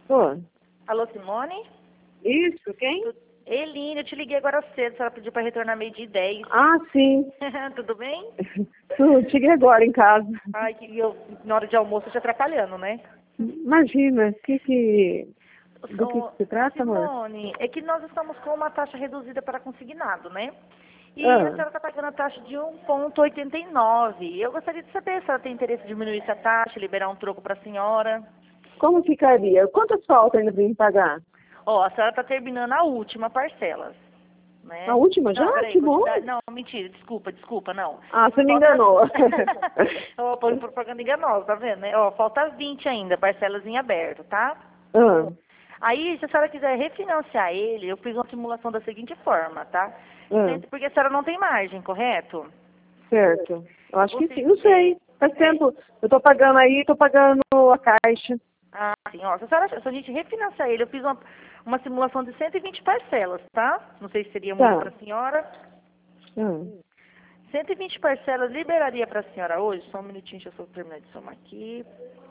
Oi. Alô, Simone? Isso, quem? Eline, eu te liguei agora cedo, a senhora pediu para retornar 12h10. Ah, sim. Tudo bem? Cheguei agora em casa. Ai, que eu, na hora de almoço, te atrapalhando, né? Imagina, do que se trata, amor? Simone, é que nós estamos com uma taxa reduzida para consignado, né? E a Ah, senhora está pagando a taxa de 1,89. Eu gostaria de saber se ela tem interesse em diminuir essa taxa, liberar um troco para a senhora. como ficaria? Quantas faltas ainda tem que pagar? Ó, a senhora está terminando a última parcela, A né? última já? Não, peraí, Que bom. não, mentira, desculpa, não. Ah, você me Falta... enganou. Ó, propaganda enganosa, tá vendo, né? Ó, falta 20 ainda, parcelas em aberto, tá? Ah, Aí, se a senhora quiser refinanciar ele, eu fiz uma simulação da seguinte forma, tá? ah, Porque a senhora não tem margem, correto? certo. Eu acho que Você, sim, não sei. Faz tempo. Eu tô pagando aí, tô pagando a caixa. ah, sim, ó, se a gente refinanciar ele, eu fiz uma simulação de 120 parcelas, tá? Não sei se seria muito Tá. para a senhora. Ah, 120 parcelas liberaria para a senhora hoje? Só um minutinho, deixa eu só terminar de somar aqui.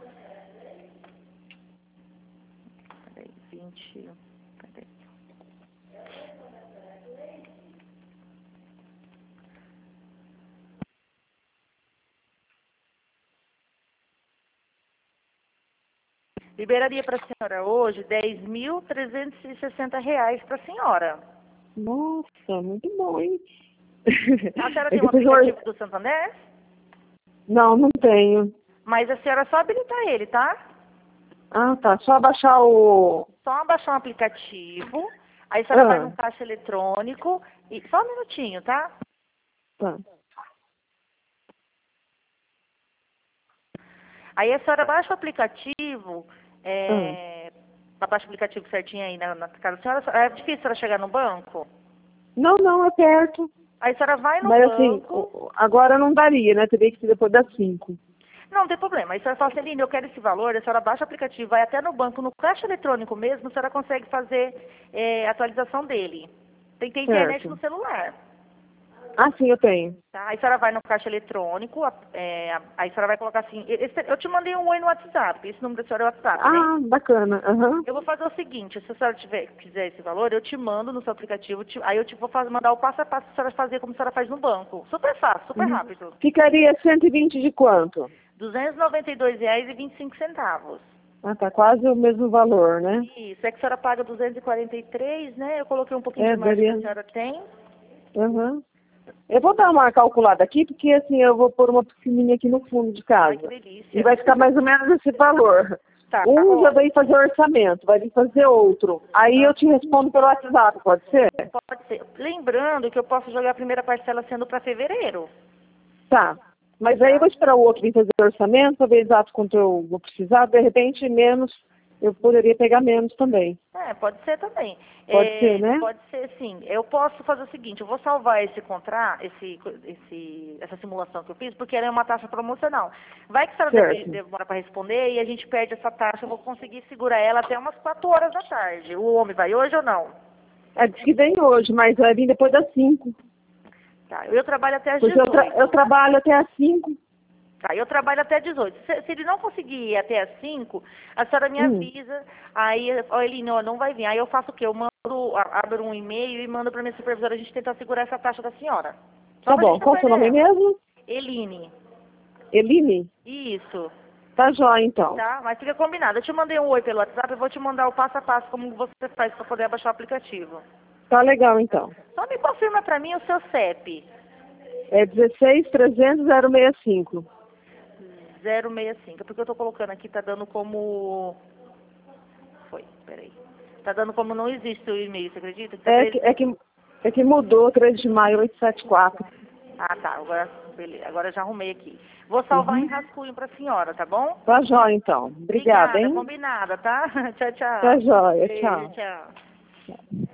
Peraí, 20. Peraí. Liberaria para a senhora hoje R$ 10.360 para a senhora. nossa, muito bom, hein? A senhora É tem que um eu fiz uma... aplicativo do Santander? Não, não tenho. Mas a senhora só habilitar ele, tá? Ah, tá. Só baixar o... Só baixar um aplicativo, aí a senhora vai no Ah, caixa eletrônico, e só um minutinho, tá? tá. Aí a senhora baixa o aplicativo, Ah. baixa o aplicativo certinho aí na casa da senhora. É difícil a senhora chegar no banco? Não, não, é perto. Aí a senhora vai no Mas assim, banco. agora não daria, né? Teria que ser depois das 5. Não, não tem problema. Aí a senhora fala assim, Aline, eu quero esse valor, a senhora baixa o aplicativo, vai até no banco, no caixa eletrônico mesmo, a senhora consegue fazer a atualização dele. Tem que ter internet Certo. no celular. Ah, sim, eu tenho. Tá? Aí a senhora vai no caixa eletrônico, aí a senhora vai colocar assim, eu te mandei um oi no WhatsApp, esse número da senhora é o WhatsApp, né? Ah, bacana. Aham. Eu vou fazer o seguinte, se a senhora quiser esse valor, eu te mando no seu aplicativo, aí eu te vou mandar o passo a passo para a senhora fazer como a senhora faz no banco. Super fácil, super Uhum. rápido. Ficaria 120 de quanto? R$ 292,25. Ah, tá quase o mesmo valor, né? Isso, é que a senhora paga 243, né? Eu coloquei um pouquinho de É, margem que daria. a senhora tem. Aham. Eu vou dar uma calculada aqui, porque assim, eu vou pôr uma piscininha aqui no fundo de Ai, que casa. E delícia. vai ficar mais ou menos esse valor. Tá, Um já ó, vai fazer orçamento, vai vir fazer outro. Aí eu te respondo pelo WhatsApp, pode ser? pode ser. Lembrando que eu posso jogar a primeira parcela sendo para fevereiro. Tá. Mas aí eu Tá? vou esperar o outro vir fazer orçamento para ver exato quanto eu vou precisar. De repente, menos, eu poderia pegar menos também. Pode ser também. Pode ser, né? Pode ser, sim. Eu posso fazer o seguinte, eu vou salvar esse contrato, essa simulação que eu fiz, porque ela é uma taxa promocional. Vai que a senhora Certo. demora para responder e a gente perde essa taxa, eu vou conseguir segurar ela até umas 4 horas da tarde. O homem vai hoje ou não? Diz que vem hoje, mas vai vir depois das 5. Tá, eu trabalho até às Porque 18. eu trabalho até às 5. Tá, eu trabalho até às 18. Se ele não conseguir ir até às 5, a senhora me avisa. Aí, ó, Eline, ó, não vai vir. Aí eu faço o quê? Eu abro um e-mail e mando para minha supervisora a gente tentar segurar essa taxa da senhora. Só Tá pra bom. gente não Qual o seu perder nome ela. mesmo? Eline. Eline? Isso. Tá jóia, então. Tá? Mas fica combinado. Eu te mandei um oi pelo WhatsApp, eu vou te mandar o passo a passo como você faz para poder abaixar o aplicativo. Tá legal, então. Só me confirma para mim o seu CEP. É 16 300 065. 065. Porque eu tô colocando aqui, tá dando como... Peraí. Tá dando como não existe o e-mail, você acredita? É que mudou, 3 de maio, 874. Ah, tá. Agora, beleza. Agora eu já arrumei aqui. Vou salvar em rascunho pra senhora, tá bom? Tá jóia, então. Obrigada, hein? Combinada, tá? Tchau, tchau. Tá jóia, Beijo, tchau. tchau.